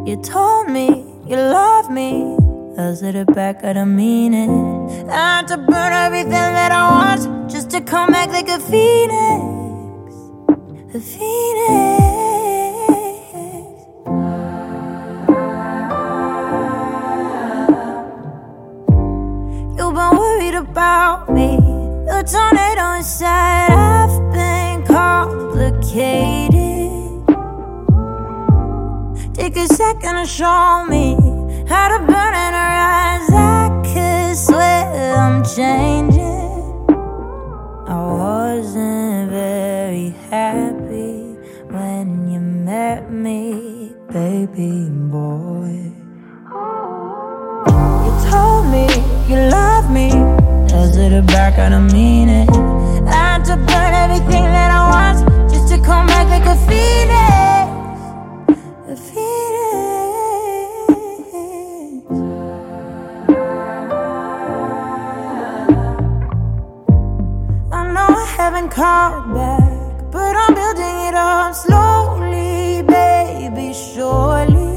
You told me you love me, does it back, I don't mean it. I had to burn everything that I want just to come back like a phoenix. A phoenix. You've been worried about me, the tornado inside. I've been complicated. Take a second to show me how to burn in her eyes. I could swear I'm changing. I wasn't very happy when you met me, baby boy. You told me you love me, does it back, I don't mean it. I had to burn everything that I want just to come back like a phoenix. A phoenix. I know I haven't called back, but I'm building it up slowly, baby, surely.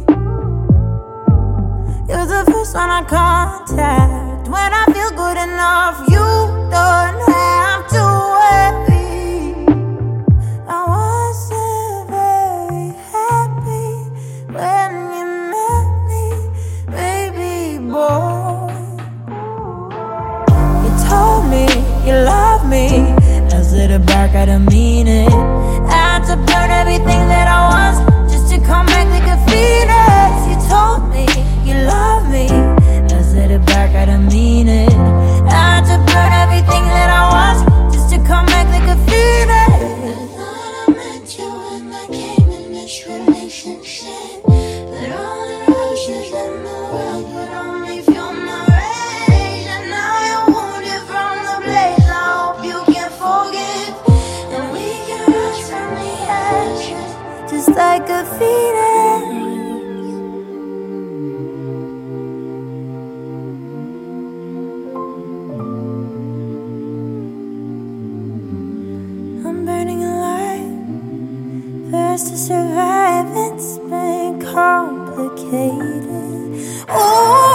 You're the first one I contact when I feel good enough. You don't have to worry. I wasn't very happy when you met me, baby boy. You told me you love me, as it back, I don't mean it. I had to burn everything that I was just to come back like a phoenix. You told me you love me, as it back, I don't mean it. I had to burn everything that I was just to come back like a phoenix. I thought I met you when I came in this relationship, but all the roses in the world would only fuel my rage. And now you're wounded from the blaze. I hope you can forgive, and we can rise from the ashes, Just like a phoenix. I'm burning alive, first to survive. It's been complicated. Oh,